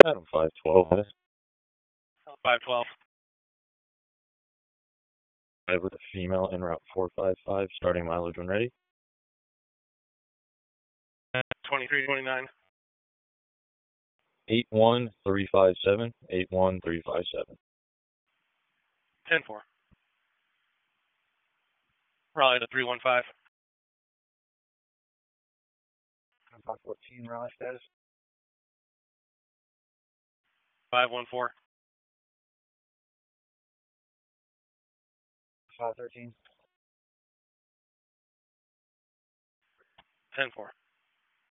Adam 512. 512. I with a female en route 455, starting mileage when ready. 2329. 81357. 81357. 10-4. Raleigh to 315. 514, Raleigh status. 514. 513. 10-4.